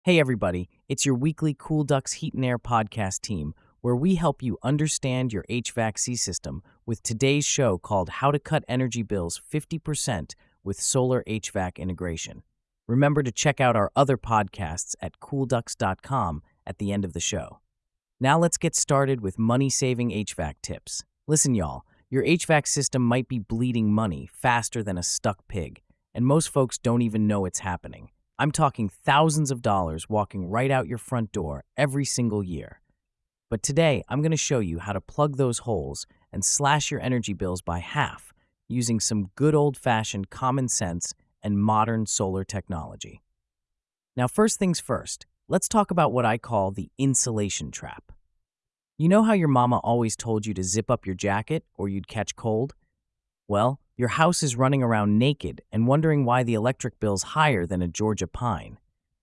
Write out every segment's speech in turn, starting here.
Hey everybody, it's your weekly Cool Ducks Heat and Air podcast team, where we help you understand your HVAC system with today's show called How to Cut Energy Bills 50% with Solar HVAC Integration. Remember to check out our other podcasts at coolducks.com at the end of the show. Now let's get started with money-saving HVAC tips. Listen y'all, your HVAC system might be bleeding money faster than a stuck pig, and most folks don't even know it's happening. I'm talking thousands of dollars walking right out your front door every single year. But today, I'm going to show you how to plug those holes and slash your energy bills by half using some good old-fashioned common sense and modern solar technology. Now, first things first, let's talk about what I call the insulation trap. You know how your mama always told you to zip up your jacket or you'd catch cold? Well, your house is running around naked and wondering why the electric bill's higher than a Georgia pine.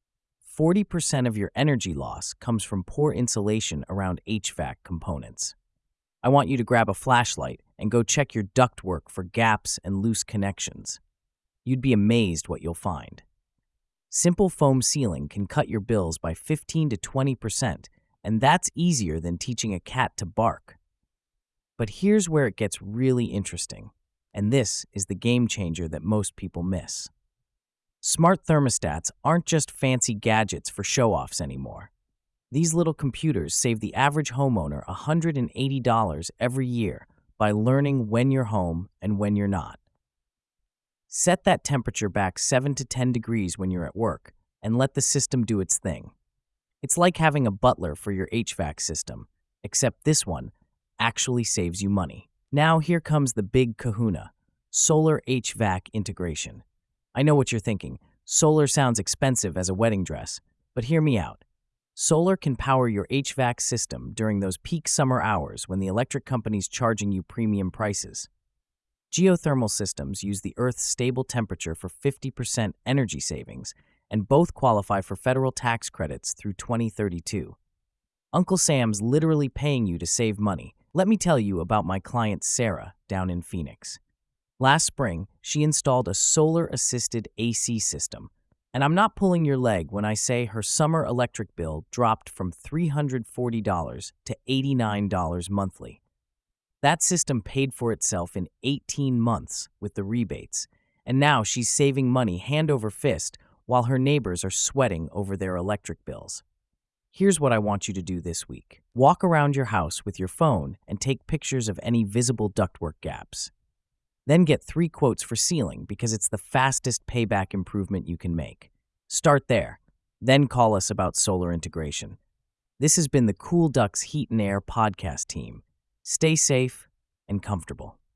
40% of your energy loss comes from poor insulation around HVAC components. I want you to grab a flashlight and go check your ductwork for gaps and loose connections. You'd be amazed what you'll find. Simple foam sealing can cut your bills by 15 to 20%, and that's easier than teaching a cat to bark. But here's where it gets really interesting. And this is the game changer that most people miss. Smart thermostats aren't just fancy gadgets for show-offs anymore. These little computers save the average homeowner $180 every year by learning when you're home and when you're not. Set that temperature back 7 to 10 degrees when you're at work and let the system do its thing. It's like having a butler for your HVAC system, except this one actually saves you money. Now here comes the big kahuna, solar HVAC integration. I know what you're thinking. Solar sounds expensive as a wedding dress, but hear me out. Solar can power your HVAC system during those peak summer hours when the electric company's charging you premium prices. Geothermal systems use the Earth's stable temperature for 50% energy savings, and both qualify for federal tax credits through 2032. Uncle Sam's literally paying you to save money. Let me tell you about my client Sarah down in Phoenix. Last spring, she installed a solar-assisted AC system, and I'm not pulling your leg when I say her summer electric bill dropped from $340 to $89 monthly. That system paid for itself in 18 months with the rebates, and now she's saving money hand over fist while her neighbors are sweating over their electric bills. Here's what I want you to do this week. Walk around your house with your phone and take pictures of any visible ductwork gaps. Then get 3 quotes for sealing because it's the fastest payback improvement you can make. Start there, then call us about solar integration. This has been the Cool Ducks Heat and Air podcast team. Stay safe and comfortable.